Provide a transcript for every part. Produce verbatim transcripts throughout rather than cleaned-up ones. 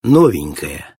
Новенькая.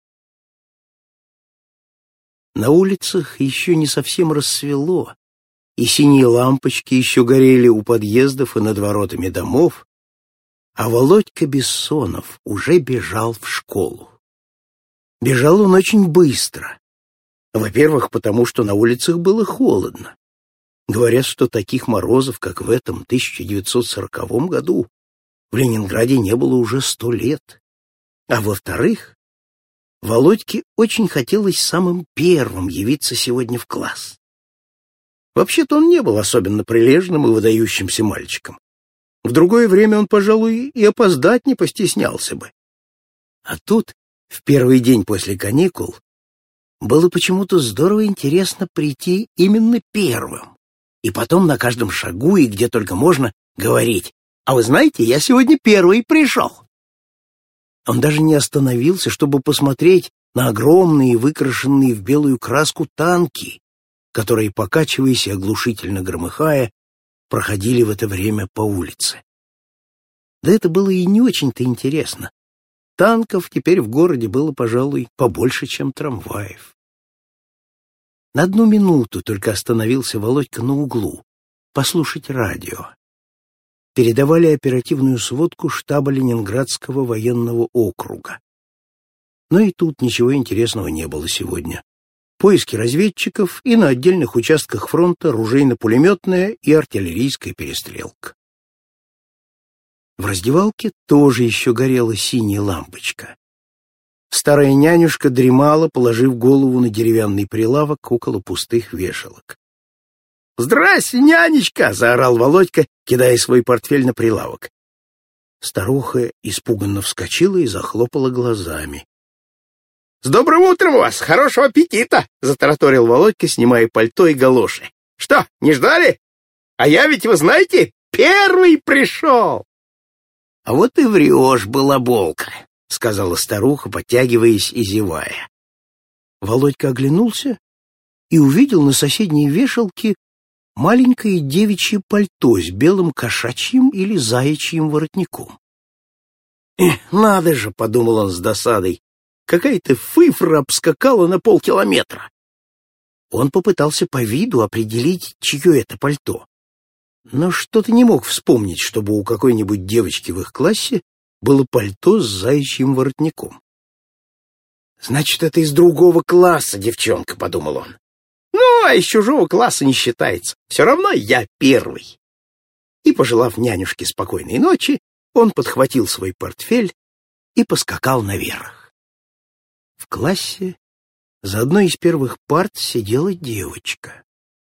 На улицах еще не совсем рассвело, и синие лампочки еще горели у подъездов и над воротами домов, а Володька Бессонов уже бежал в школу. Бежал он очень быстро. Во-первых, потому что на улицах было холодно. Говорят, что таких морозов, как в этом тысяча девятьсот сороковом году, в Ленинграде не было уже сто лет. А во-вторых, Володьке очень хотелось самым первым явиться сегодня в класс. Вообще-то он не был особенно прилежным и выдающимся мальчиком. В другое время он, пожалуй, и опоздать не постеснялся бы. А тут, в первый день после каникул, было почему-то здорово интересно прийти именно первым, и потом на каждом шагу и где только можно говорить: «А вы знаете, я сегодня первый пришел». Он даже не остановился, чтобы посмотреть на огромные, выкрашенные в белую краску танки, которые, покачиваясь и оглушительно громыхая, проходили в это время по улице. Да это было и не очень-то интересно. Танков теперь в городе было, пожалуй, побольше, чем трамваев. На одну минуту только остановился Володька на углу послушать радио. Передавали оперативную сводку штаба Ленинградского военного округа. Но и тут ничего интересного не было сегодня. Поиски разведчиков и на отдельных участках фронта ружейно-пулеметная и артиллерийская перестрелка. В раздевалке тоже еще горела синяя лампочка. Старая нянюшка дремала, положив голову на деревянный прилавок около пустых вешалок. «Здрасте, нянечка!» — заорал Володька, кидая свой портфель на прилавок. Старуха испуганно вскочила и захлопала глазами. «С добрым утром у вас! Хорошего аппетита!» — затараторил Володька, снимая пальто и галоши. «Что, не ждали? А я ведь, вы знаете, первый пришел!» «А вот и врешь, балаболка!» — сказала старуха, подтягиваясь и зевая. Володька оглянулся и увидел на соседней вешалке маленькое девичье пальто с белым кошачьим или заячьим воротником. «Эх, надо же!» — подумал он с досадой. «Какая-то фыфра обскакала на полкилометра!» Он попытался по виду определить, чье это пальто, но что-то не мог вспомнить, чтобы у какой-нибудь девочки в их классе было пальто с заячьим воротником. «Значит, это из другого класса девчонка», — подумал он. «Ну, а из чужого класса не считается. Все равно я первый». И, пожелав нянюшке спокойной ночи, он подхватил свой портфель и поскакал наверх. В классе за одной из первых парт сидела девочка.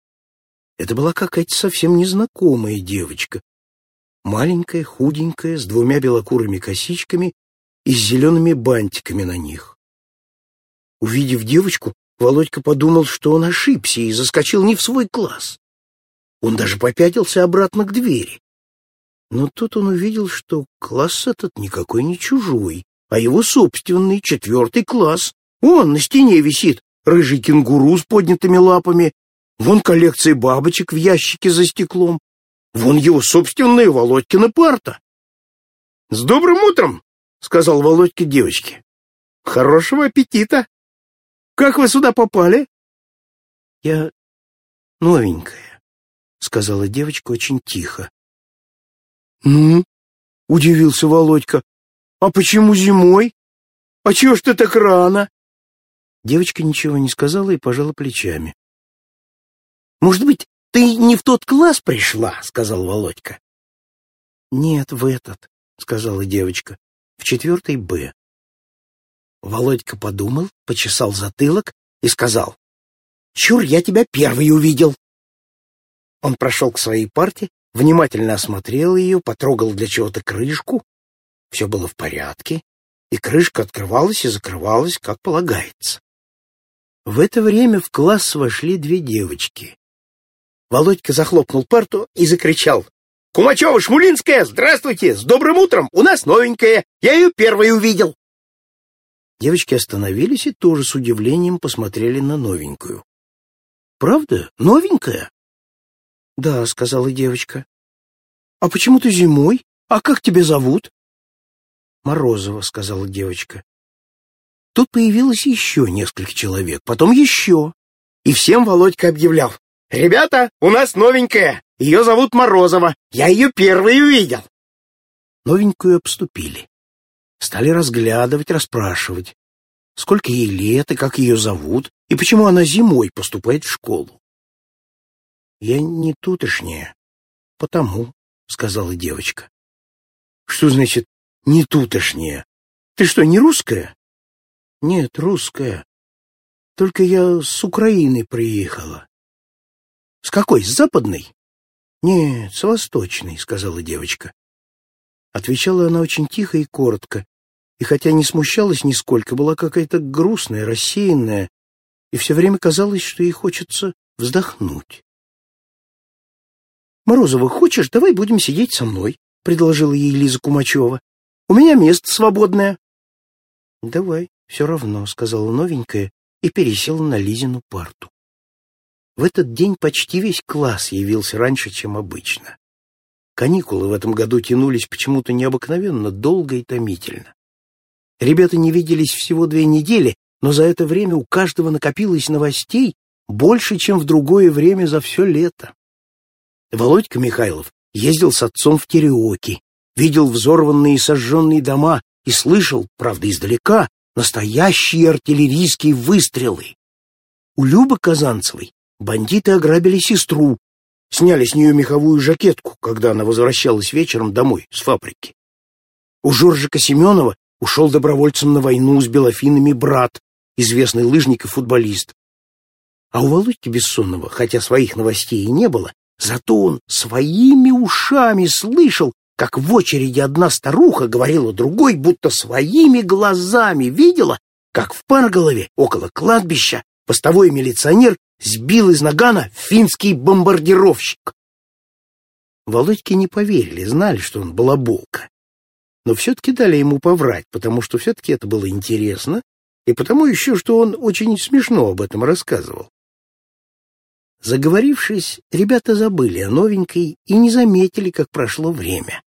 Это была какая-то совсем незнакомая девочка, маленькая, худенькая, с двумя белокурыми косичками и с зелеными бантиками на них. Увидев девочку, Володька подумал, что он ошибся и заскочил не в свой класс. Он даже попятился обратно к двери. Но тут он увидел, что класс этот никакой не чужой, а его собственный, четвертый класс. Вон на стене висит рыжий кенгуру с поднятыми лапами, вон коллекция бабочек в ящике за стеклом, вон его собственная Володькина парта. — С добрым утром! — сказал Володька девочке. — Хорошего аппетита! Как вы сюда попали? — Я новенькая, — сказала девочка очень тихо. — Ну? — удивился Володька. — А почему зимой? А чего ж ты так рано? Девочка ничего не сказала и пожала плечами. — Может быть, ты не в тот класс пришла? — сказал Володька. — Нет, в этот, — сказала девочка, — в четвертый Б. Володька подумал, почесал затылок и сказал: «Чур, я тебя первый увидел». Он прошел к своей парте, внимательно осмотрел ее, потрогал для чего-то крышку. Все было в порядке, и крышка открывалась и закрывалась, как полагается. В это время в класс вошли две девочки. Володька захлопнул парту и закричал: «Кумачева-Шмулинская, здравствуйте! С добрым утром! У нас новенькая! Я ее первой увидел!» Девочки остановились и тоже с удивлением посмотрели на новенькую. «Правда? Новенькая?» «Да», — сказала девочка. «А почему ты зимой? А как тебя зовут?» «Морозова», — сказала девочка. Тут появилось еще несколько человек, потом еще. И всем Володька объявлял: «Ребята, у нас новенькая, ее зовут Морозова, я ее первый увидел». Новенькую обступили. Стали разглядывать, расспрашивать, сколько ей лет и как ее зовут, и почему она зимой поступает в школу. «Я не тутошняя, потому», — сказала девочка. «Что значит «не тутошняя»? Ты что, не русская?» «Нет, русская. Только я с Украины приехала». «С какой, с западной?» «Нет, с восточной», — сказала девочка. Отвечала она очень тихо и коротко, и хотя не смущалась нисколько, была какая-то грустная, рассеянная, и все время казалось, что ей хочется вздохнуть. «Морозова, хочешь, давай будем сидеть со мной?» — предложила ей Лиза Кумачева. «У меня место свободное». «Давай, все равно», — сказала новенькая и пересела на Лизину парту. В этот день почти весь класс явился раньше, чем обычно. Каникулы в этом году тянулись почему-то необыкновенно долго и томительно. Ребята не виделись всего две недели, но за это время у каждого накопилось новостей больше, чем в другое время за все лето. Володька Михайлов ездил с отцом в Тереоки, видел взорванные и сожженные дома и слышал, правда издалека, настоящие артиллерийские выстрелы. У Любы Казанцевой бандиты ограбили сестру, сняли с нее меховую жакетку, когда она возвращалась вечером домой с фабрики. У Жоржика Семенова ушел добровольцем на войну с белофинами брат, известный лыжник и футболист. А у Володьки Бессонова, хотя своих новостей и не было, зато он своими ушами слышал, как в очереди одна старуха говорила другой, будто своими глазами видела, как в Парголове, около кладбища, постовой милиционер сбил из нагана финский бомбардировщик. Володьке не поверили, знали, что он балаболка. Но все-таки дали ему поврать, потому что все-таки это было интересно, и потому еще, что он очень смешно об этом рассказывал. Заговорившись, ребята забыли о новенькой и не заметили, как прошло время.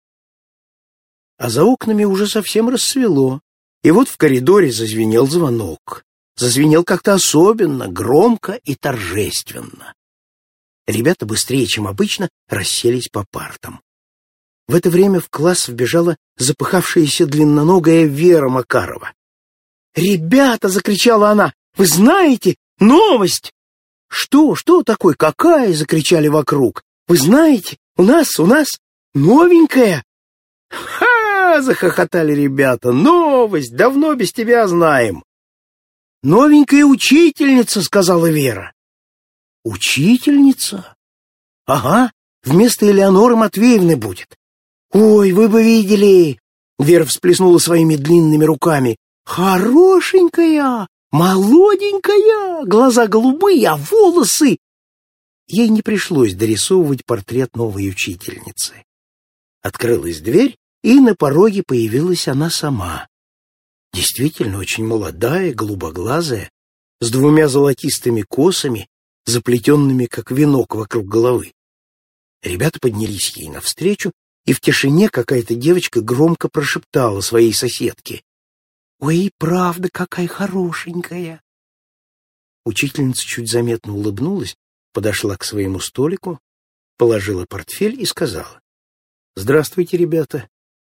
А за окнами уже совсем рассвело, и вот в коридоре зазвенел звонок. Зазвенел как-то особенно, громко и торжественно. Ребята быстрее, чем обычно, расселись по партам. В это время в класс вбежала запыхавшаяся длинноногая Вера Макарова. «Ребята!» — закричала она. «Вы знаете? Новость!» «Что? Что такое? Какая?» — закричали вокруг. «Вы знаете? У нас, у нас новенькая!» «Ха!» — захохотали ребята. «Новость! Давно без тебя знаем!» «Новенькая учительница», — сказала Вера. «Учительница? Ага, вместо Элеоноры Матвеевны будет. Ой, вы бы видели!» Вера всплеснула своими длинными руками. «Хорошенькая, молоденькая, глаза голубые, а волосы...» Ей не пришлось дорисовывать портрет новой учительницы. Открылась дверь, и на пороге появилась она сама. Действительно очень молодая, голубоглазая, с двумя золотистыми косами, заплетенными, как венок, вокруг головы. Ребята поднялись ей навстречу, и в тишине какая-то девочка громко прошептала своей соседке: «Ой, правда, какая хорошенькая!» Учительница чуть заметно улыбнулась, подошла к своему столику, положила портфель и сказала: «Здравствуйте, ребята.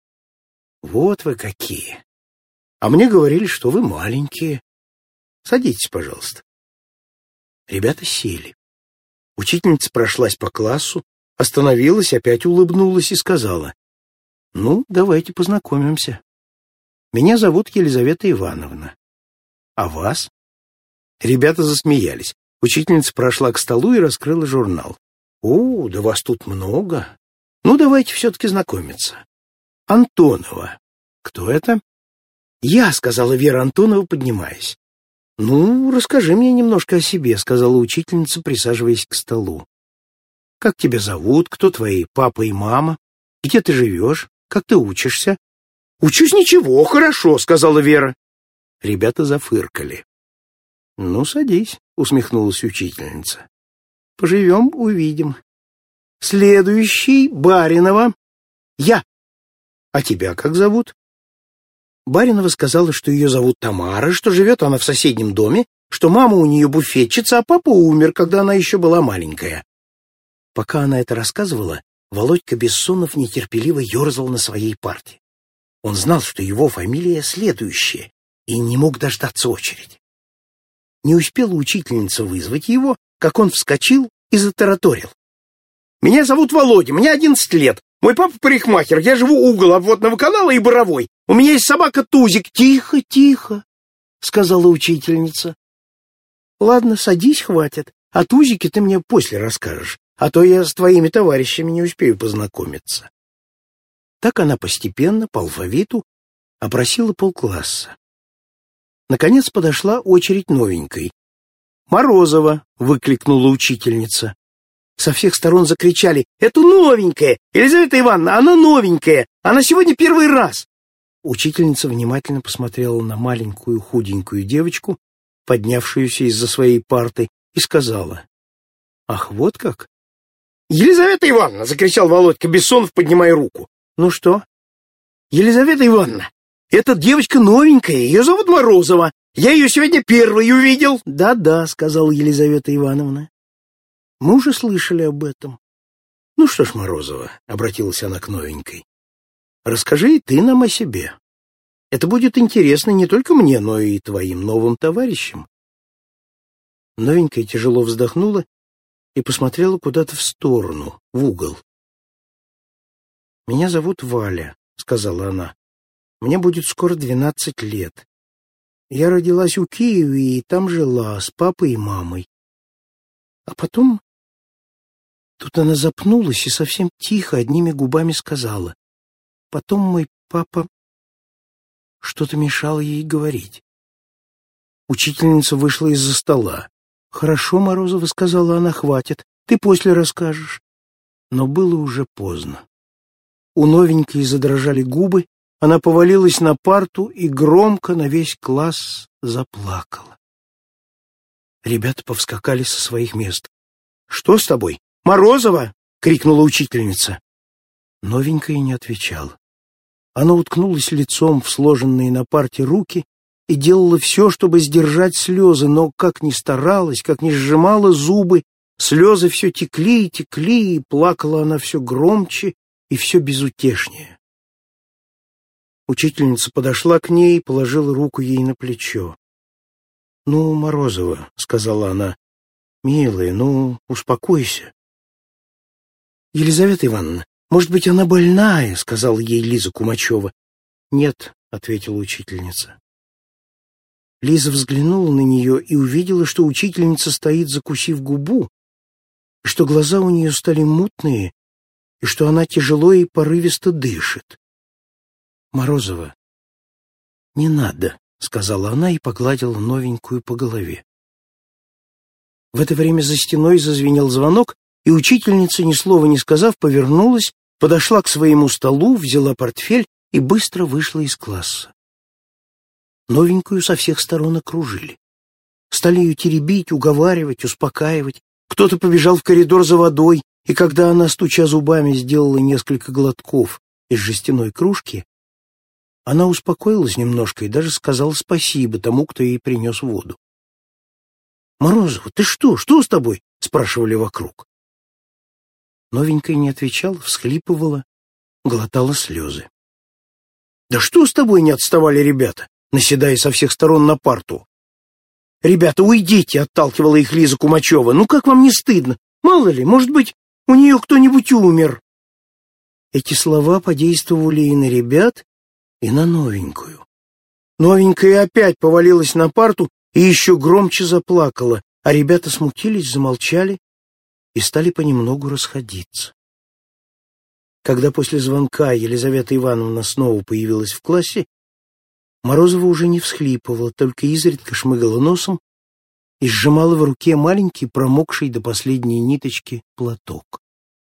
Вот вы какие! А мне говорили, что вы маленькие. Садитесь, пожалуйста». Ребята сели. Учительница прошлась по классу, остановилась, опять улыбнулась и сказала: «Ну, давайте познакомимся. Меня зовут Елизавета Ивановна. А вас?» Ребята засмеялись. Учительница прошла к столу и раскрыла журнал. «О, да вас тут много. Ну, давайте все-таки знакомиться. Антонова. Кто это?» «Я», — сказала Вера Антонова, поднимаясь. «Ну, расскажи мне немножко о себе», — сказала учительница, присаживаясь к столу. «Как тебя зовут? Кто твои папа и мама? Где ты живешь? Как ты учишься?» «Учусь ничего, хорошо», — сказала Вера. Ребята зафыркали. «Ну, садись», — усмехнулась учительница. «Поживем, увидим. Следующий, Баринова. Я. А тебя как зовут?» Баринова сказала, что ее зовут Тамара, что живет она в соседнем доме, что мама у нее буфетчица, а папа умер, когда она еще была маленькая. Пока она это рассказывала, Володька Бессонов нетерпеливо ерзал на своей парте. Он знал, что его фамилия следующая, и не мог дождаться очереди. Не успела учительница вызвать его, как он вскочил и затараторил. «Меня зовут Володя, мне одиннадцать лет. Мой папа парикмахер, я живу угол обводного канала и Боровой. У меня есть собака Тузик». «Тихо, тихо», — сказала учительница. «Ладно, садись, хватит. О Тузике ты мне после расскажешь, а то я с твоими товарищами не успею познакомиться». Так она постепенно, по алфавиту, опросила полкласса. Наконец подошла очередь новенькой. «Морозова!» — выкликнула учительница. Со всех сторон закричали: «Это новенькая! Елизавета Ивановна, она новенькая! Она сегодня первый раз!» Учительница внимательно посмотрела на маленькую худенькую девочку, поднявшуюся из-за своей парты, и сказала: «Ах, вот как!» «Елизавета Ивановна!» — закричал Володька Бессонов, поднимая руку. «Ну что?» «Елизавета Ивановна, эта девочка новенькая, ее зовут Морозова. Я ее сегодня первой увидел». «Да-да», — сказала Елизавета Ивановна. «Мы уже слышали об этом». «Ну что ж, Морозова», — обратилась она к новенькой, — «расскажи и ты нам о себе. Это будет интересно не только мне, но и твоим новым товарищам». Новенькая тяжело вздохнула и посмотрела куда-то в сторону, в угол. «Меня зовут Валя», — сказала она. «Мне будет скоро двенадцать лет. Я родилась у Киеве и там жила с папой и мамой. А потом...» Тут она запнулась и совсем тихо, одними губами сказала. «Потом мой папа...» Что-то мешало ей говорить. Учительница вышла из-за стола. «Хорошо, Морозова», — сказала она, — «хватит. Ты после расскажешь». Но было уже поздно. У новенькой задрожали губы, она повалилась на парту и громко на весь класс заплакала. Ребята повскакали со своих мест. «Что с тобой? Морозова!» — крикнула учительница. Новенькая не отвечала. Она уткнулась лицом в сложенные на парте руки и делала все, чтобы сдержать слезы, но как ни старалась, как ни сжимала зубы, слезы все текли и текли, и плакала она все громче и все безутешнее. Учительница подошла к ней и положила руку ей на плечо. «Ну, Морозова», — сказала она, — «милая, ну, успокойся». «Елизавета Ивановна, может быть, она больная?» — сказала ей Лиза Кумачева. «Нет», — ответила учительница. Лиза взглянула на нее и увидела, что учительница стоит, закусив губу, и что глаза у нее стали мутные, и что она тяжело и порывисто дышит. «Морозова, не надо», — сказала она и погладила новенькую по голове. В это время за стеной зазвенел звонок, и учительница, ни слова не сказав, повернулась, подошла к своему столу, взяла портфель и быстро вышла из класса. Новенькую со всех сторон окружили. Стали ее теребить, уговаривать, успокаивать. Кто-то побежал в коридор за водой, и когда она, стуча зубами, сделала несколько глотков из жестяной кружки, она успокоилась немножко и даже сказала спасибо тому, кто ей принес воду. «Морозова, ты что? Что с тобой?» — спрашивали вокруг. Новенькая не отвечала, всхлипывала, глотала слезы. «Да что с тобой?» — не отставали ребята, наседая со всех сторон на парту. «Ребята, уйдите!» — отталкивала их Лиза Кумачева. «Ну как вам не стыдно? Мало ли, может быть, у нее кто-нибудь умер». Эти слова подействовали и на ребят, и на новенькую. Новенькая опять повалилась на парту и еще громче заплакала, а ребята смутились, замолчали и стали понемногу расходиться. Когда после звонка Елизавета Ивановна снова появилась в классе, Морозова уже не всхлипывала, только изредка шмыгала носом и сжимала в руке маленький, промокший до последней ниточки, платок.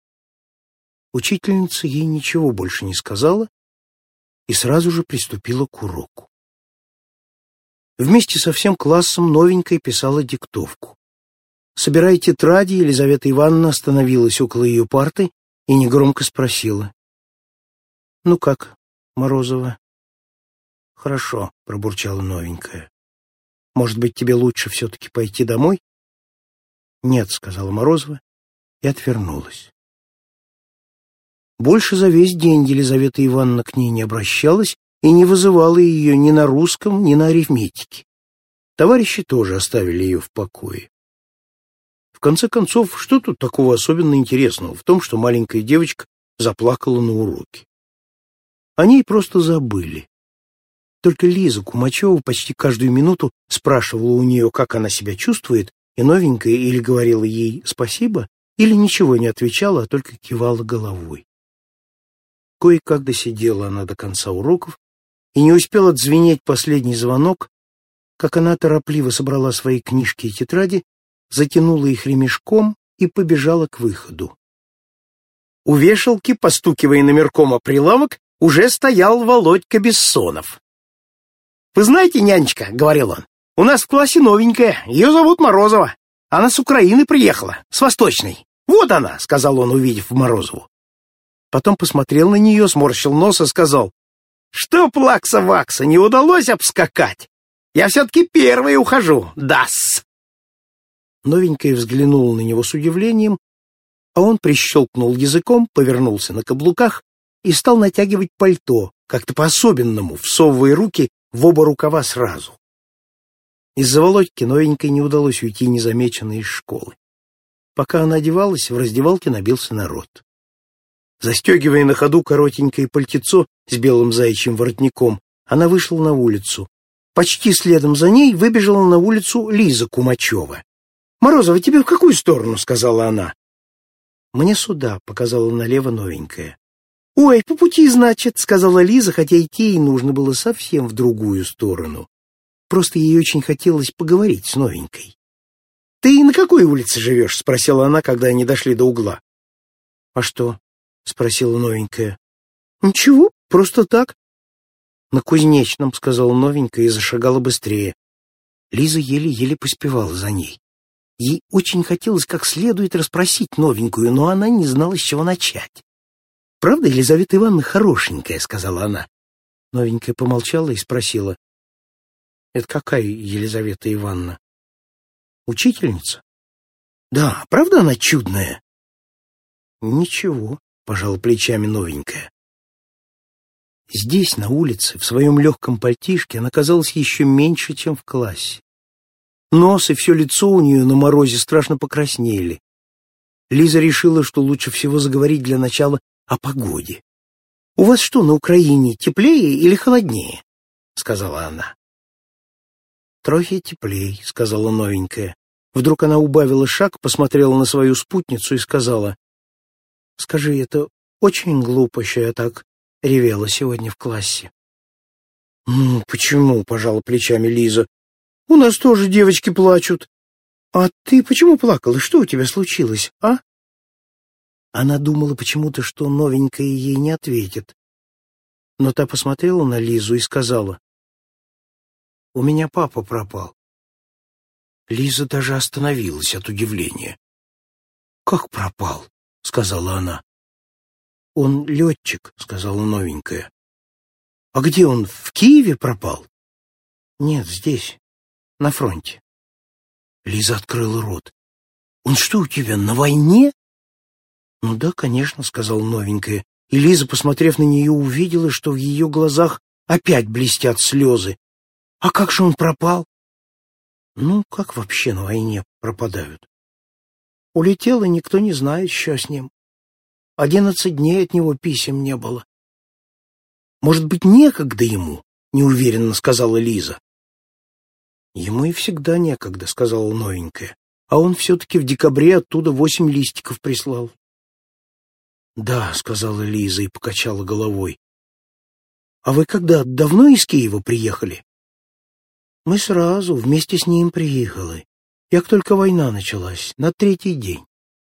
Учительница ей ничего больше не сказала и сразу же приступила к уроку. Вместе со всем классом новенькая писала диктовку. Собирая тетради, Елизавета Ивановна остановилась около ее парты и негромко спросила: «Ну как, Морозова?» «Хорошо», — пробурчала новенькая. «Может быть, тебе лучше все-таки пойти домой?» «Нет», — сказала Морозова и отвернулась. Больше за весь день Елизавета Ивановна к ней не обращалась и не вызывала ее ни на русском, ни на арифметике. Товарищи тоже оставили ее в покое. В конце концов, что тут такого особенно интересного в том, что маленькая девочка заплакала на уроке? О ней просто забыли. Только Лиза Кумачева почти каждую минуту спрашивала у нее, как она себя чувствует, и новенькая или говорила ей «спасибо», или ничего не отвечала, а только кивала головой. Кое-как досидела она до конца уроков, и не успел отзвенеть последний звонок, как она торопливо собрала свои книжки и тетради, затянула их ремешком и побежала к выходу. У вешалки, постукивая номерком о прилавок, уже стоял Володька Бессонов. «Вы знаете, нянечка, — говорил он, — у нас в классе новенькая, ее зовут Морозова. Она с Украины приехала, с Восточной. Вот она, — сказал он, увидев Морозову. Потом посмотрел на нее, сморщил нос и сказал: «Что, плакса-вакса, не удалось обскакать? Я все-таки первый ухожу, да-с!» Новенькая взглянула на него с удивлением, а он прищелкнул языком, повернулся на каблуках и стал натягивать пальто, как-то по-особенному, всовывая руки в оба рукава сразу. Из-за Володьки новенькой не удалось уйти незамеченной из школы. Пока она одевалась, в раздевалке набился народ. Застегивая на ходу коротенькое пальтецо с белым заячьим воротником, она вышла на улицу. Почти следом за ней выбежала на улицу Лиза Кумачева. «Морозова, тебе в какую сторону?» — сказала она. «Мне сюда», — показала налево новенькая. «Ой, по пути, значит», — сказала Лиза, хотя идти ей нужно было совсем в другую сторону. Просто ей очень хотелось поговорить с новенькой. «Ты на какой улице живешь?» — спросила она, когда они дошли до угла. «А что?» — спросила новенькая. «Ничего, просто так». «На Кузнечном», — сказала новенькая и зашагала быстрее. Лиза еле-еле поспевала за ней. Ей очень хотелось как следует расспросить новенькую, но она не знала, с чего начать. «Правда, Елизавета Ивановна хорошенькая?» — сказала она. Новенькая помолчала и спросила: «Это какая Елизавета Ивановна?» «Учительница?» «Да, правда она чудная?» «Ничего», — пожала плечами новенькая. Здесь, на улице, в своем легком пальтишке, она казалась еще меньше, чем в классе. Нос и все лицо у нее на морозе страшно покраснели. Лиза решила, что лучше всего заговорить для начала о погоде. «У вас что, на Украине теплее или холоднее?» — сказала она. «Трохи теплей», — сказала новенькая. Вдруг она убавила шаг, посмотрела на свою спутницу и сказала: «Скажи, это очень глупо, что я так ревела сегодня в классе». «Ну, почему?» — пожала плечами Лиза. «У нас тоже девочки плачут. А ты почему плакала? Что у тебя случилось, а?» Она думала почему-то, что новенькая ей не ответит. Но та посмотрела на Лизу и сказала: «У меня папа пропал». Лиза даже остановилась от удивления. «Как пропал?» — сказала она. «Он летчик», — сказала новенькая. «А где он, в Киеве пропал?» «Нет, здесь, на фронте». Лиза открыла рот. «Он что, у тебя на войне?» «Ну да, конечно», — сказала новенькая. И Лиза, посмотрев на нее, увидела, что в ее глазах опять блестят слезы. «А как же он пропал?» «Ну, как вообще на войне пропадают?» «Улетел, и никто не знает, что с ним. Одиннадцать дней от него писем не было». «Может быть, некогда ему?» — неуверенно сказала Лиза. «Ему и всегда некогда», — сказала новенькая. «А он все-таки в декабре оттуда восемь листиков прислал». «Да», — сказала Лиза и покачала головой. «А вы когда, давно из Киева приехали?» «Мы сразу, вместе с ним приехали. Как только война началась, на третий день».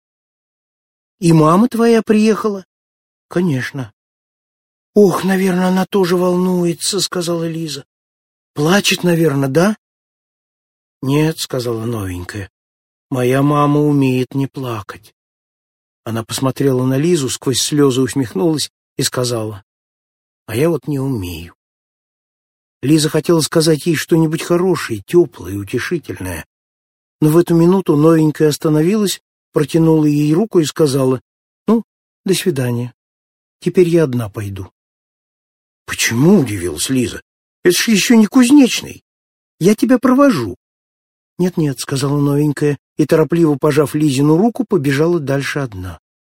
«И мама твоя приехала?» «Конечно». «Ох, наверное, она тоже волнуется», — сказала Лиза. «Плачет, наверное, да?» «Нет», — сказала новенькая, — «моя мама умеет не плакать». Она посмотрела на Лизу, сквозь слезы усмехнулась и сказала: «А я вот не умею». Лиза хотела сказать ей что-нибудь хорошее, теплое, утешительное. Но в эту минуту новенькая остановилась, протянула ей руку и сказала: «Ну, до свидания. Теперь я одна пойду». «Почему?» — удивилась Лиза. «Это ж еще не кузнечный. Я тебя провожу». «Нет-нет», — сказала новенькая, и, торопливо пожав Лизину руку, побежала дальше одна.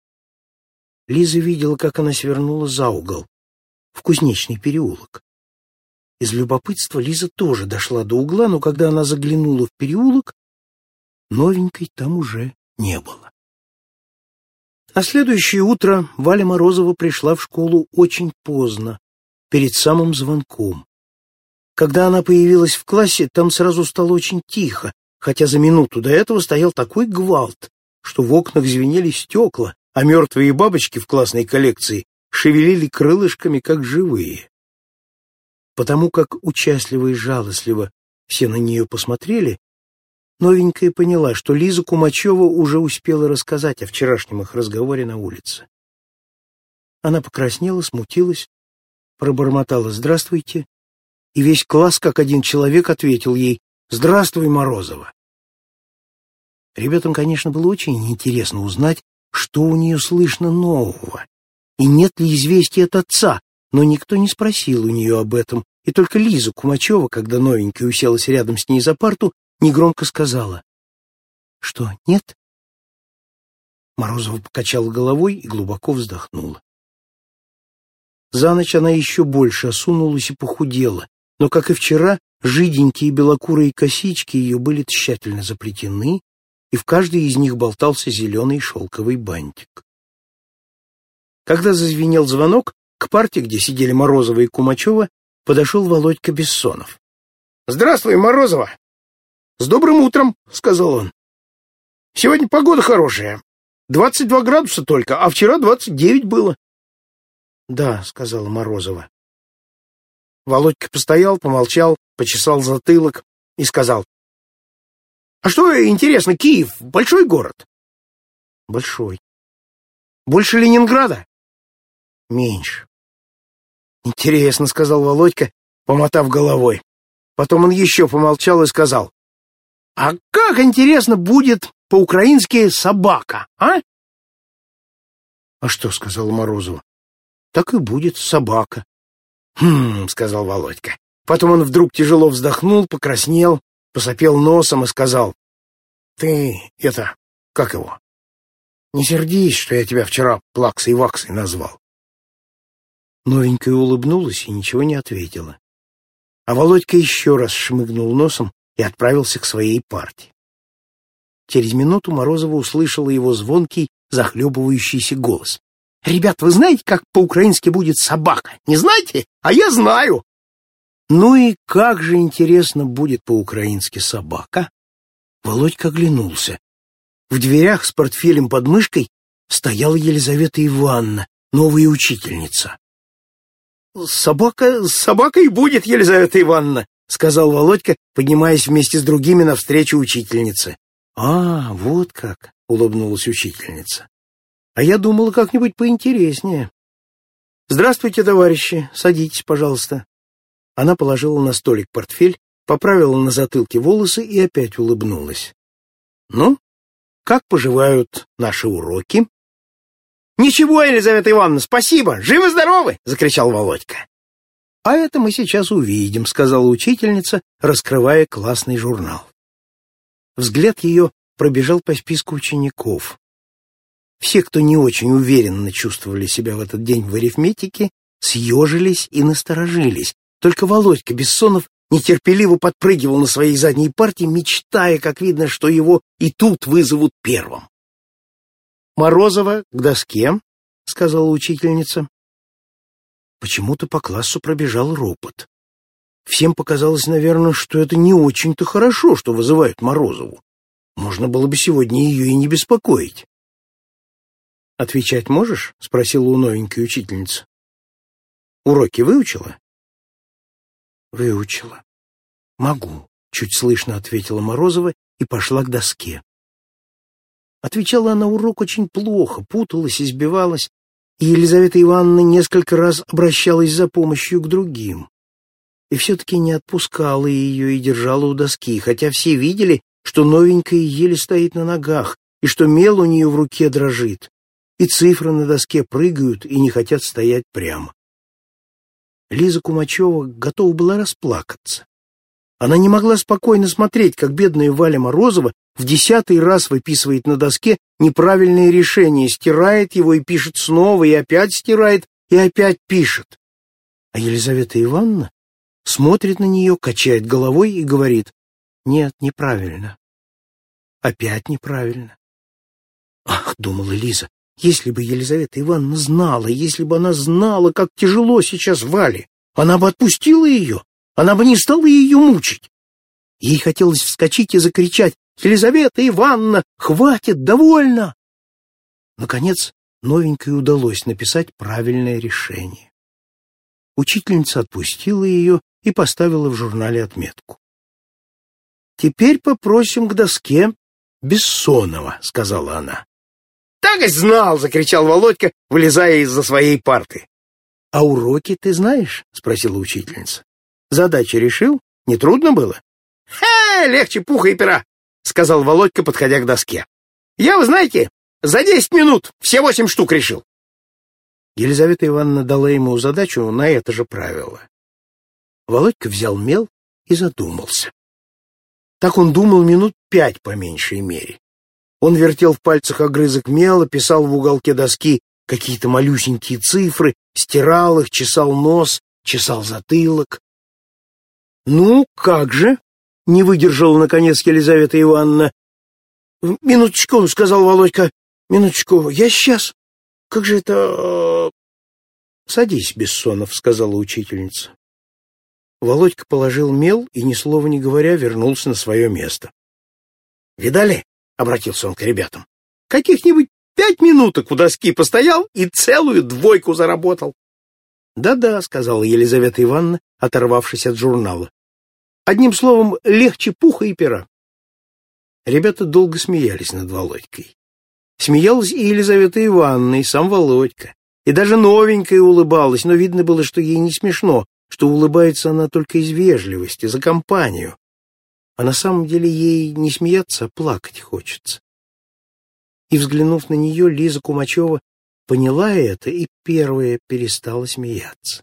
Лиза видела, как она свернула за угол, в Кузнечный переулок. Из любопытства Лиза тоже дошла до угла, но когда она заглянула в переулок, новенькой там уже не было. На следующее утро Валя Морозова пришла в школу очень поздно, перед самым звонком. Когда она появилась в классе, там сразу стало очень тихо, хотя за минуту до этого стоял такой гвалт, что в окнах звенели стекла, а мертвые бабочки в классной коллекции шевелили крылышками, как живые. Потому как участливо и жалостливо все на нее посмотрели, новенькая поняла, что Лиза Кумачева уже успела рассказать о вчерашнем их разговоре на улице. Она покраснела, смутилась, пробормотала «Здравствуйте», и весь класс, как один человек, ответил ей «Здравствуй, Морозова». Ребятам, конечно, было очень интересно узнать, что у нее слышно нового, и нет ли известий от отца, но никто не спросил у нее об этом, и только Лиза Кумачева, когда новенькая уселась рядом с ней за парту, негромко сказала: «Что, нет?» Морозова покачала головой и глубоко вздохнула. За ночь она еще больше осунулась и похудела, но, как и вчера, жиденькие белокурые косички ее были тщательно заплетены, и в каждой из них болтался зеленый шелковый бантик. Когда зазвенел звонок, к парте, где сидели Морозова и Кумачева, подошел Володька Бессонов. «Здравствуй, Морозова!» «С добрым утром!» — сказал он. «Сегодня погода хорошая. Двадцать два градуса только, а вчера двадцать девять было». «Да», — сказала Морозова. Володька постоял, помолчал, почесал затылок и сказал: «А что, интересно, Киев — большой город?» «Большой». «Больше Ленинграда?» «Меньше». «Интересно», — сказал Володька, помотав головой. Потом он еще помолчал и сказал: «А как, интересно, будет по-украински собака, а?» «А что?» — сказала Морозова. «Так и будет собака». «Хм», — сказал Володька. Потом он вдруг тяжело вздохнул, покраснел, посопел носом и сказал: «Ты, это, как его? Не сердись, что я тебя вчера плаксой-ваксой назвал». Новенькая улыбнулась и ничего не ответила. А Володька еще раз шмыгнул носом и отправился к своей парте. Через минуту Морозова услышала его звонкий, захлебывающийся голос. «Ребят, вы знаете, как по-украински будет собака? Не знаете? А я знаю!» Ну и как же, интересно, будет по-украински собака? Володька оглянулся. В дверях с портфелем под мышкой стояла Елизавета Ивановна, новая учительница. «Собака, собака и будет, Елизавета Ивановна», — сказал Володька, поднимаясь вместе с другими навстречу учительнице. «А, вот как», — улыбнулась учительница. «А я думала, как-нибудь поинтереснее». «Здравствуйте, товарищи, садитесь, пожалуйста». Она положила на столик портфель, поправила на затылке волосы и опять улыбнулась. «Ну, как поживают наши уроки?» «Ничего, Елизавета Ивановна, спасибо! Живы-здоровы!» — закричал Володька. «А это мы сейчас увидим», — сказала учительница, раскрывая классный журнал. Взгляд ее пробежал по списку учеников. Все, кто не очень уверенно чувствовали себя в этот день в арифметике, съежились и насторожились. Только Володька Бессонов нетерпеливо подпрыгивал на своей задней парте, мечтая, как видно, что его и тут вызовут первым. «Морозова к доске», — сказала учительница. Почему-то по классу пробежал ропот. Всем показалось, наверное, что это не очень-то хорошо, что вызывают Морозову. Можно было бы сегодня ее и не беспокоить. «Отвечать можешь?» — спросила у новенькой учительница. «Уроки выучила?» «Выучила. Могу», — чуть слышно ответила Морозова и пошла к доске. Отвечала она урок очень плохо, путалась, избивалась, и Елизавета Ивановна несколько раз обращалась за помощью к другим. и все-таки не отпускала ее и держала у доски, хотя все видели, что новенькая еле стоит на ногах, и что мел у нее в руке дрожит, и цифры на доске прыгают и не хотят стоять прямо. Лиза Кумачева готова была расплакаться. Она не могла спокойно смотреть, как бедная Валя Морозова в десятый раз выписывает на доске неправильное решение, стирает его и пишет снова, и опять стирает, и опять пишет. А Елизавета Ивановна смотрит на нее, качает головой и говорит: «Нет, неправильно. Опять неправильно». «Ах, — думала Лиза, — если бы Елизавета Ивановна знала, если бы она знала, как тяжело сейчас Вале, она бы отпустила ее, она бы не стала ее мучить». Ей хотелось вскочить и закричать: «Елизавета Ивановна, хватит, довольно!» Наконец, новенькой удалось написать правильное решение. Учительница отпустила ее и поставила в журнале отметку. «Теперь попросим к доске Бессонова», — сказала она. «Так и знал!» — закричал Володька, вылезая из-за своей парты. «А уроки ты знаешь?» — спросила учительница. «Задачи решил? Не трудно было?» «Хе, легче пуха и пера», — сказал Володька, подходя к доске. «Я, вы знаете, за десять минут все восемь штук решил». Елизавета Ивановна дала ему задачу на это же правило. Володька взял мел и задумался. Так он думал минут пять по меньшей мере. Он вертел в пальцах огрызок мела, писал в уголке доски какие-то малюсенькие цифры, стирал их, чесал нос, чесал затылок. «Ну, как же?» — не выдержала, наконец, Елизавета Ивановна. «Минуточку», — сказал Володька, — «минуточку, я сейчас. Как же это...» «Садись, Бессонов», — сказала учительница. Володька положил мел и, ни слова не говоря, вернулся на свое место. «Видали?» — обратился он к ребятам. «Каких-нибудь пять минуток у доски постоял и целую двойку заработал». «Да-да», — сказала Елизавета Ивановна, оторвавшись от журнала. «Одним словом, легче пуха и пера». Ребята долго смеялись над Володькой. Смеялась и Елизавета Ивановна, и сам Володька. И даже новенькая улыбалась, но видно было, что ей не смешно, что улыбается она только из вежливости, за компанию. А на самом деле ей не смеяться, а плакать хочется. И, взглянув на нее, Лиза Кумачева поняла это и первая перестала смеяться.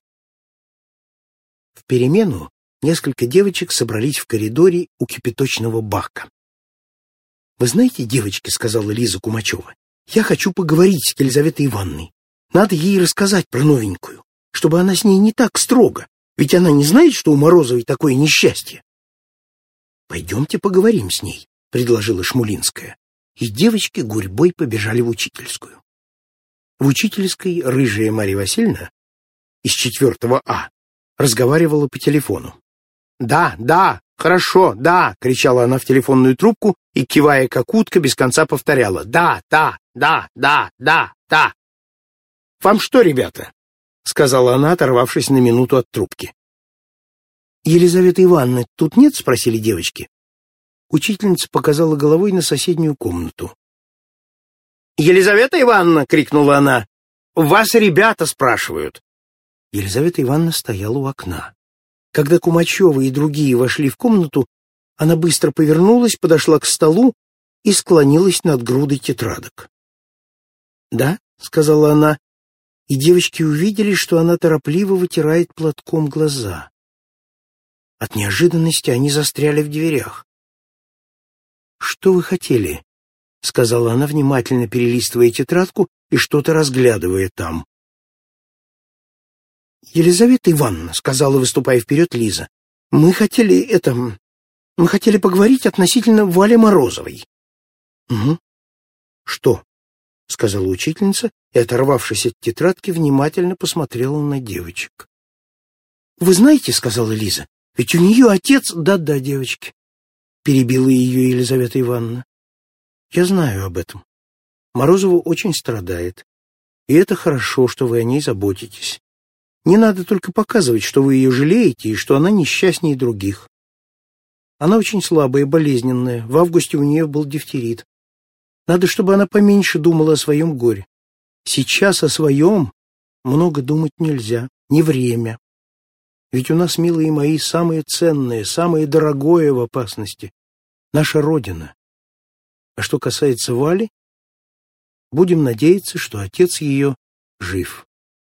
В перемену несколько девочек собрались в коридоре у кипяточного бака. «Вы знаете, девочки, — сказала Лиза Кумачева, — я хочу поговорить с Елизаветой Ивановной. Надо ей рассказать про новенькую, чтобы она с ней не так строго, ведь она не знает, что у Морозовой такое несчастье». «Пойдемте поговорим с ней», — предложила Шмулинская, и девочки гурьбой побежали в учительскую. В учительской рыжая Марья Васильевна из четвертого А разговаривала по телефону. «Да, да, хорошо, да!» — кричала она в телефонную трубку и, кивая как утка, без конца повторяла: «Да, да, да, да, да, да!» «Вам что, ребята?» — сказала она, оторвавшись на минуту от трубки. «Елизаветы Ивановны тут нет?» — спросили девочки. Учительница показала головой на соседнюю комнату. «Елизавета Ивановна!» — крикнула она. «Вас ребята спрашивают!» Елизавета Ивановна стояла у окна. Когда Кумачева и другие вошли в комнату, она быстро повернулась, подошла к столу и склонилась над грудой тетрадок. «Да», — сказала она, и девочки увидели, что она торопливо вытирает платком глаза. От неожиданности они застряли в дверях. «Что вы хотели?» — сказала она, внимательно перелистывая тетрадку и что-то разглядывая там. «Елизавета Ивановна», — сказала, выступая вперед Лиза, — «мы хотели это... мы хотели поговорить относительно Вали Морозовой». «Угу. Что?» — сказала учительница и, оторвавшись от тетрадки, внимательно посмотрела на девочек. «Вы знаете, — сказала Лиза, — ведь у нее отец...» «Да-да, девочки», — перебила ее Елизавета Ивановна. «Я знаю об этом. Морозова очень страдает, и это хорошо, что вы о ней заботитесь. Не надо только показывать, что вы ее жалеете и что она несчастнее других. Она очень слабая, болезненная, в августе у нее был дифтерит. Надо, чтобы она поменьше думала о своем горе. Сейчас о своем много думать нельзя, не время. Ведь у нас, милые мои, самое ценное, самое дорогое в опасности — наша Родина. А что касается Вали, будем надеяться, что отец ее жив».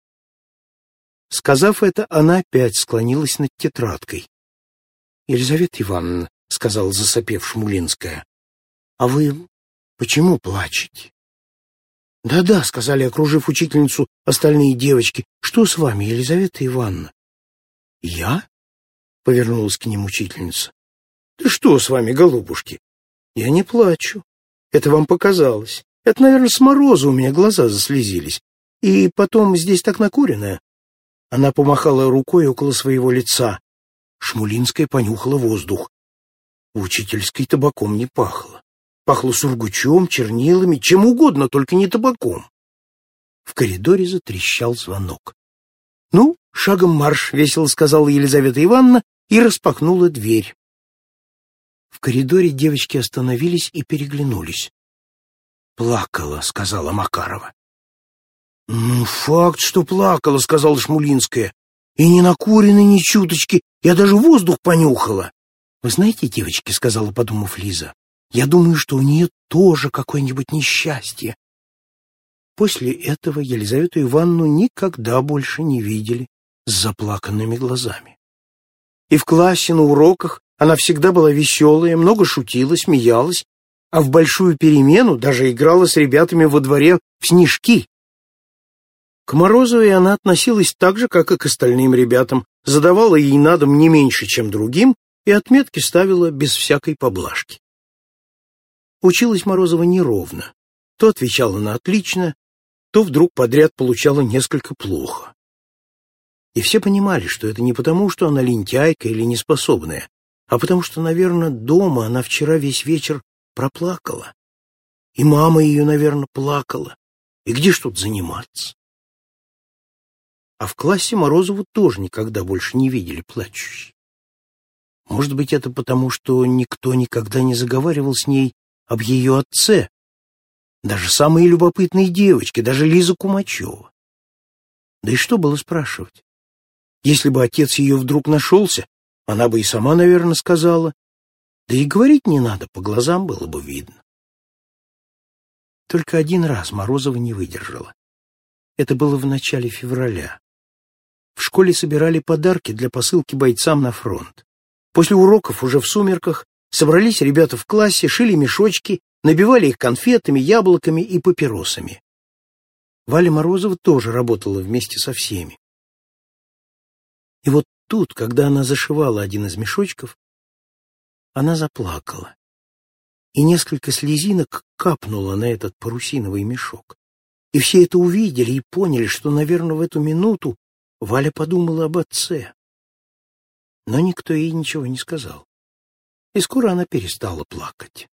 Сказав это, она опять склонилась над тетрадкой. «Елизавета Ивановна», — сказала засопев Шмулинская, — «а вы почему плачете?» «Да-да», — сказали, окружив учительницу, остальные девочки. «Что с вами, Елизавета Ивановна?» «Я?» — повернулась к ним учительница. «Да что с вами, голубушки? Я не плачу. Это вам показалось. Это, наверное, с мороза у меня глаза заслезились. И потом здесь так накурено». Она помахала рукой около своего лица. Шмулинская понюхала воздух. У учительской табаком не пахло. Пахло сургучом, чернилами, чем угодно, только не табаком. В коридоре затрещал звонок. «Ну, шагом марш», — весело сказала Елизавета Ивановна и распахнула дверь. В коридоре девочки остановились и переглянулись. «Плакала», — сказала Макарова. «Ну, факт, что плакала», — сказала Шмулинская. «И не накурена ни чуточки, я даже воздух понюхала». «Вы знаете, девочки», — сказала, подумав Лиза, — «я думаю, что у нее тоже какое-нибудь несчастье». После этого Елизавету Ивановну никогда больше не видели с заплаканными глазами. И в классе, на уроках она всегда была веселая, много шутила, смеялась, а в большую перемену даже играла с ребятами во дворе в снежки. К Морозовой она относилась так же, как и к остальным ребятам, задавала ей на дом не меньше, чем другим, и отметки ставила без всякой поблажки. Училась Морозова неровно. То отвечала на отлично, то вдруг подряд получала несколько плохо. И все понимали, что это не потому, что она лентяйка или неспособная, а потому что, наверное, дома она вчера весь вечер проплакала. И мама ее, наверное, плакала. И где ж тут заниматься? А в классе Морозову тоже никогда больше не видели плачущей. Может быть, это потому, что никто никогда не заговаривал с ней об ее отце, даже самые любопытные девочки, даже Лиза Кумачева. Да и что было спрашивать? Если бы отец ее вдруг нашелся, она бы и сама, наверное, сказала. Да и говорить не надо, по глазам было бы видно. Только один раз Морозова не выдержала. Это было в начале февраля. В школе собирали подарки для посылки бойцам на фронт. После уроков, уже в сумерках, собрались ребята в классе, шили мешочки, набивали их конфетами, яблоками и папиросами. Валя Морозова тоже работала вместе со всеми. И вот тут, когда она зашивала один из мешочков, она заплакала. И несколько слезинок капнуло на этот парусиновый мешок. И все это увидели и поняли, что, наверное, в эту минуту Валя подумала об отце. Но никто ей ничего не сказал. И скоро она перестала плакать.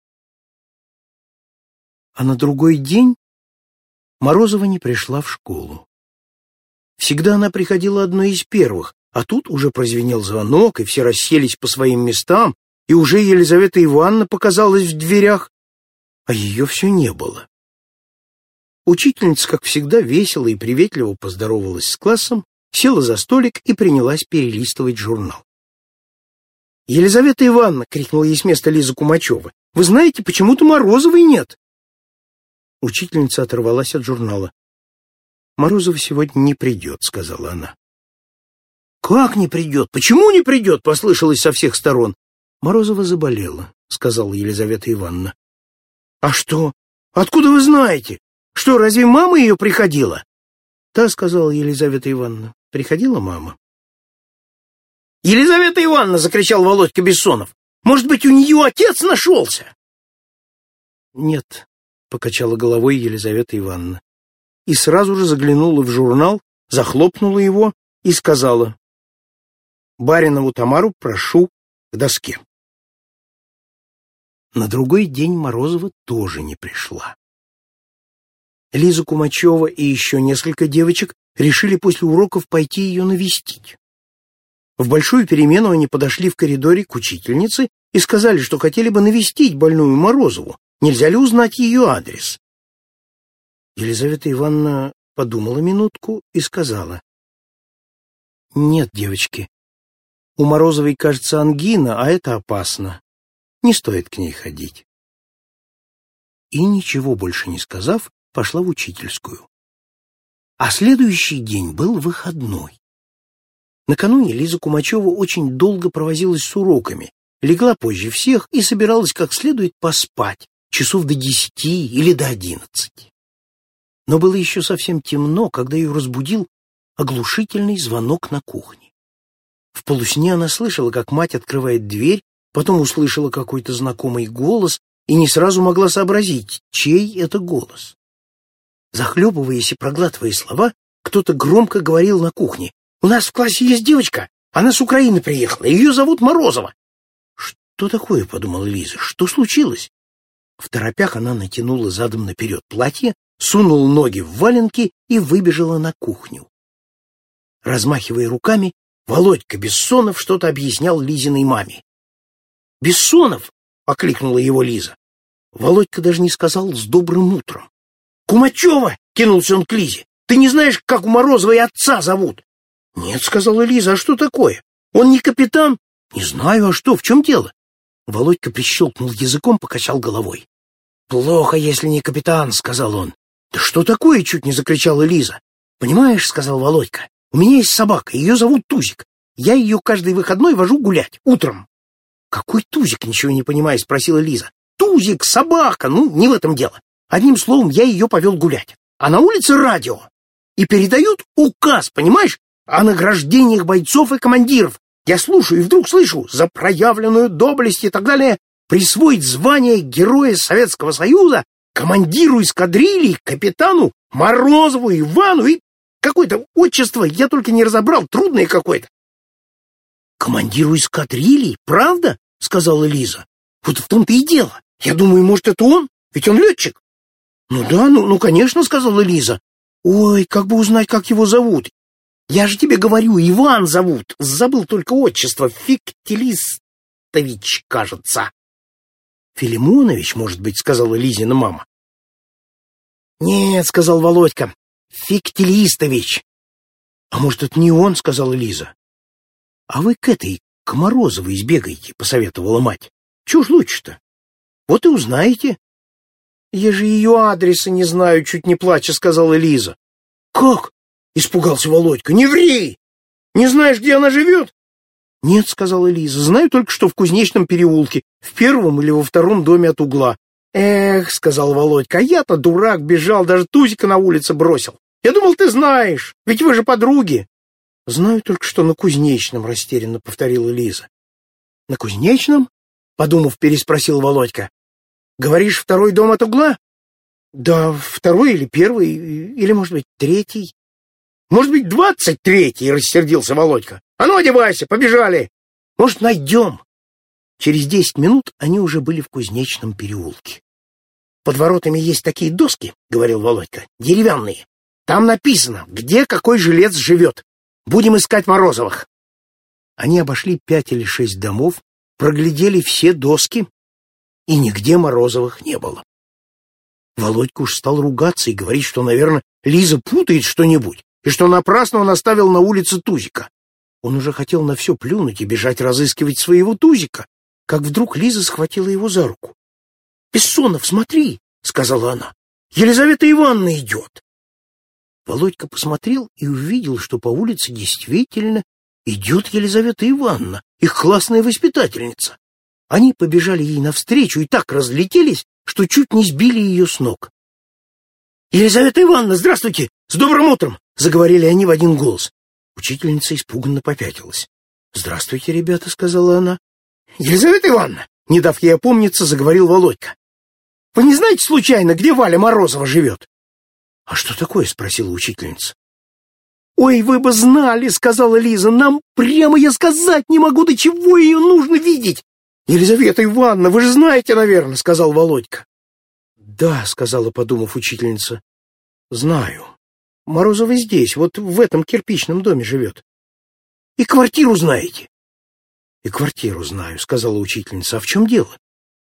А на другой день Морозова не пришла в школу. Всегда она приходила одной из первых, а тут уже прозвенел звонок, и все расселись по своим местам, и уже Елизавета Ивановна показалась в дверях, а ее все не было. Учительница, как всегда, весело и приветливо поздоровалась с классом, села за столик и принялась перелистывать журнал. «Елизавета Ивановна!» — крикнула ей с места Лиза Кумачева. «Вы знаете, почему-то Морозовой нет!» Учительница оторвалась от журнала. «Морозова сегодня не придет», — сказала она. «Как не придет? Почему не придет?» — послышалось со всех сторон. «Морозова заболела», — сказала Елизавета Ивановна. «А что? Откуда вы знаете? Что, разве мама ее приходила?» «Да», — сказала Елизавета Ивановна. «Приходила мама». «Елизавета Ивановна!» — закричал Володька Бессонов. «Может быть, у нее отец нашелся?» «Нет», — покачала головой Елизавета Ивановна. И сразу же заглянула в журнал, захлопнула его и сказала: «Баринову Тамару прошу к доске». На другой день Морозова тоже не пришла. Лиза Кумачева и еще несколько девочек решили после уроков пойти ее навестить. В большую перемену они подошли в коридоре к учительнице и сказали, что хотели бы навестить больную Морозову. Нельзя ли узнать ее адрес? Елизавета Ивановна подумала минутку и сказала: «Нет, девочки, У Морозовой, кажется, ангина, а это опасно. Не стоит к ней ходить». И, ничего больше не сказав, пошла в учительскую. А следующий день был выходной. Накануне Лиза Кумачева очень долго провозилась с уроками, легла позже всех и собиралась как следует поспать, часов до десяти или до одиннадцати. Но было еще совсем темно, когда ее разбудил оглушительный звонок на кухне. В полусне она слышала, как мать открывает дверь, потом услышала какой-то знакомый голос и не сразу могла сообразить, чей это голос. Захлебываясь и проглатывая слова, кто-то громко говорил на кухне: «У нас в классе есть девочка, она с Украины приехала, ее зовут Морозова». «Что такое?» — подумала Лиза. «Что случилось?» Второпях она натянула задом наперед платье, сунула ноги в валенки и выбежала на кухню. Размахивая руками, Володька Бессонов что-то объяснял Лизиной маме. «Бессонов!» — окликнула его Лиза. Володька даже не сказал «с добрым утром». «Кумачева!» — кинулся он к Лизе. «Ты не знаешь, как у Морозовой отца зовут?» «Нет», — сказала Лиза, — «а что такое? Он не капитан?» «Не знаю, а что, в чем дело?» Володька прищелкнул языком, покачал головой. «Плохо, если не капитан», — сказал он. «Да что такое?» — чуть не закричала Лиза. «Понимаешь», — сказал Володька, — «у меня есть собака, ее зовут Тузик. Я ее каждый выходной вожу гулять, утром». «Какой Тузик?» — ничего не понимая, спросила Лиза. «Тузик, собака, ну, не в этом дело. Одним словом, я ее повел гулять. А на улице радио. И передают указ, понимаешь, о награждениях бойцов и командиров. Я слушаю и вдруг слышу: за проявленную доблесть и так далее присвоить звание Героя Советского Союза командиру эскадрильи, капитану Морозову Ивану и какое-то отчество, я только не разобрал, трудное какое-то». «Командиру эскадрильи, правда?» — сказала Лиза. «Вот в том-то и дело. Я думаю, может, это он? Ведь он летчик». «Ну да, ну, ну конечно», — сказала Лиза. «Ой, как бы узнать, как его зовут? Я же тебе говорю, Иван зовут. Забыл только отчество. Фиктилистович, кажется». «Филимонович, может быть», — сказала Лизина мама. «Нет», — сказал Володька, — «Фиктилистович». «А может, это не он?» — сказала Лиза. «А вы к этой, к Морозовой сбегайте», — посоветовала мать. «Чего ж лучше-то? Вот и узнаете». «Я же ее адреса не знаю», — чуть не плача сказала Лиза. «Как?» — испугался Володька. «Не ври! Не знаешь, где она живет?» «Нет», — сказала Лиза, — «знаю только, что в Кузнечном переулке, в первом или во втором доме от угла». «Эх», — сказал Володька, — «а я-то дурак, бежал, даже Тузика на улице бросил. Я думал, ты знаешь, ведь вы же подруги». «Знаю только, что на Кузнечном», — растерянно повторила Лиза. «На Кузнечном?» — подумав, переспросил Володька. «Говоришь, второй дом от угла?» «Да, второй или первый, или, может быть, третий». «Может быть, двадцать третий», — рассердился Володька. «А ну, одевайся, побежали! Может, найдем?» Через десять минут они уже были в Кузнечном переулке. «Под воротами есть такие доски, — говорил Володька, — деревянные. Там написано, где какой жилец живет. Будем искать Морозовых». Они обошли пять или шесть домов, проглядели все доски, и нигде Морозовых не было. Володька уж стал ругаться и говорить, что, наверное, Лиза путает что-нибудь, и что напрасно он оставил на улице Тузика. Он уже хотел на все плюнуть и бежать разыскивать своего Тузика, как вдруг Лиза схватила его за руку. «Бессонов, смотри!» — сказала она. «Елизавета Ивановна идет!» Володька посмотрел и увидел, что по улице действительно идет Елизавета Ивановна, их классная воспитательница. Они побежали ей навстречу и так разлетелись, что чуть не сбили ее с ног. «Елизавета Ивановна, здравствуйте! С добрым утром!» — заговорили они в один голос. Учительница испуганно попятилась. «Здравствуйте, ребята», — сказала она. «Елизавета Ивановна!» — не дав ей опомниться, заговорил Володька. «Вы не знаете, случайно, где Валя Морозова живет?» «А что такое?» — спросила учительница. «Ой, вы бы знали!» — сказала Лиза. «Нам прямо я сказать не могу, до чего ее нужно видеть!» «Елизавета Ивановна, вы же знаете, наверное», — сказал Володька. «Да», — сказала, подумав учительница, — «знаю. Морозова здесь, вот в этом кирпичном доме живет. И квартиру знаете?» «И квартиру знаю», — сказала учительница. «А в чем дело?»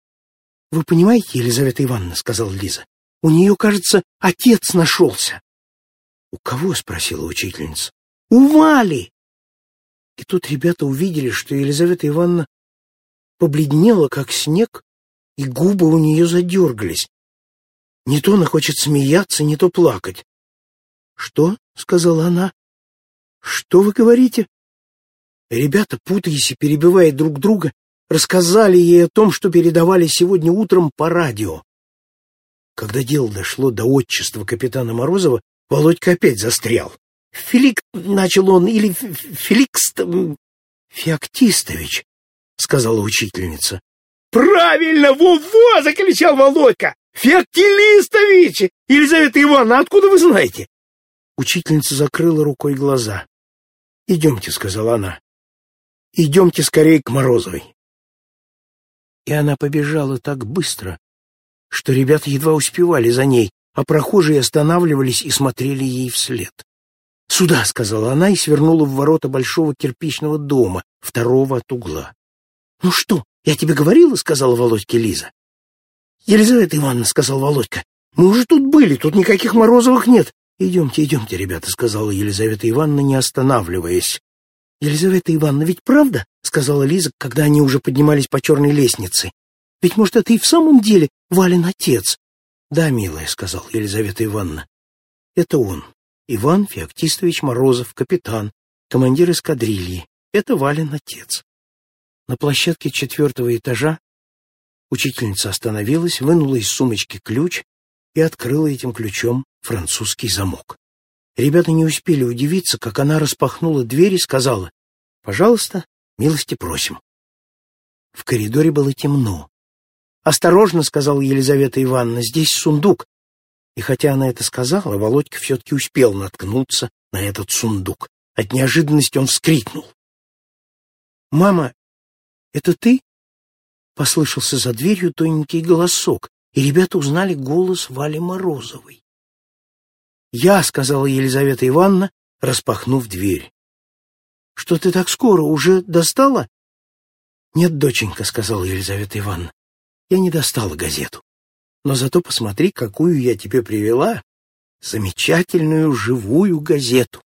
«Вы понимаете, Елизавета Ивановна, — сказала Лиза, — у нее, кажется, отец нашелся». «У кого?» — спросила учительница. «У Вали». И тут ребята увидели, что Елизавета Ивановна побледнела, как снег, и губы у нее задергались. Не то она хочет смеяться, не то плакать. «Что?» — сказала она. «Что вы говорите?» Ребята, путаясь и перебивая друг друга, рассказали ей о том, что передавали сегодня утром по радио. Когда дело дошло до отчества капитана Морозова, Володька опять застрял. «Фелик», — начал он, — «или Феликс... Феоктистович», — сказала учительница. «Правильно! Во-во!» — закричал Володька. «Феоктилистович! Елизавета Ивановна, откуда вы знаете?» Учительница закрыла рукой глаза. «Идемте», — сказала она. «Идемте скорее к Морозовой». И она побежала так быстро, что ребята едва успевали за ней, а прохожие останавливались и смотрели ей вслед. «Сюда», — сказала она и свернула в ворота большого кирпичного дома, второго от угла. «Ну что, я тебе говорила?» — сказала Володьке Лиза. «Елизавета Ивановна», — сказал Володька, — «мы уже тут были, тут никаких Морозовых нет». «Идемте, идемте, ребята», — сказала Елизавета Ивановна, не останавливаясь. «Елизавета Ивановна, ведь правда?» — сказала Лиза, когда они уже поднимались по черной лестнице. «Ведь, может, это и в самом деле Валин отец?» «Да, милая», — сказала Елизавета Ивановна. «Это он, Иван Феоктистович Морозов, капитан, командир эскадрильи. Это Валин отец». На площадке четвертого этажа учительница остановилась, вынула из сумочки ключ и открыла этим ключом французский замок. Ребята не успели удивиться, как она распахнула дверь и сказала: «Пожалуйста, милости просим». В коридоре было темно. «Осторожно», — сказала Елизавета Ивановна, — «здесь сундук». И хотя она это сказала, Володька все-таки успел наткнуться на этот сундук. От неожиданности он вскрикнул. «Мама, это ты?» — послышался за дверью тоненький голосок, и ребята узнали голос Вали Морозовой. «Я», — сказала Елизавета Ивановна, распахнув дверь. «Что ты так скоро? Уже достала?» «Нет, доченька», — сказала Елизавета Ивановна, — «я не достала газету. Но зато посмотри, какую я тебе привела, замечательную живую газету».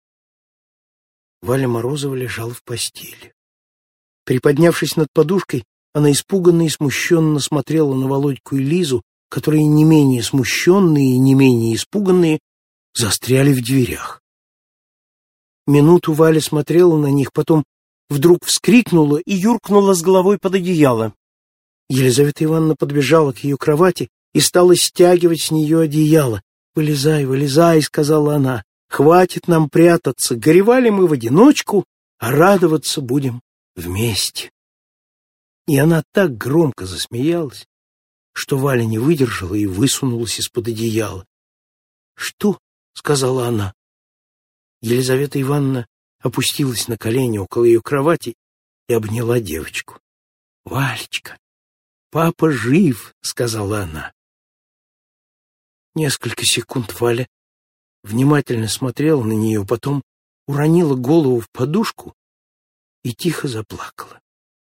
Валя Морозова лежала в постели. Приподнявшись над подушкой, она испуганно и смущенно смотрела на Володьку и Лизу, которые не менее смущенные и не менее испуганные застряли в дверях. Минуту Валя смотрела на них, потом вдруг вскрикнула и юркнула с головой под одеяло. Елизавета Ивановна подбежала к ее кровати и стала стягивать с нее одеяло. «Вылезай, вылезай», — сказала она, — «хватит нам прятаться, горевали мы в одиночку, а радоваться будем вместе». И она так громко засмеялась, что Валя не выдержала и высунулась из-под одеяла. «Что?» — сказала она. Елизавета Ивановна опустилась на колени около ее кровати и обняла девочку. «Валечка, папа жив», — сказала она. Несколько секунд Валя внимательно смотрела на нее, потом уронила голову в подушку и тихо заплакала.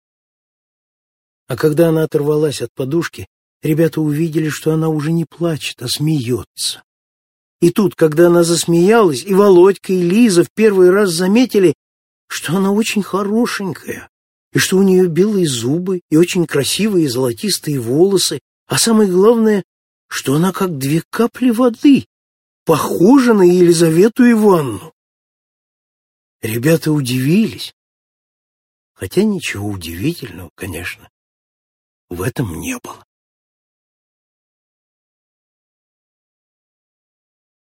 А когда она оторвалась от подушки, ребята увидели, что она уже не плачет, а смеется. И тут, когда она засмеялась, и Володька, и Лиза в первый раз заметили, что она очень хорошенькая, и что у нее белые зубы и очень красивые золотистые волосы, а самое главное, что она как две капли воды, похожа на Елизавету Ивановну. Ребята удивились, хотя ничего удивительного, конечно, в этом не было.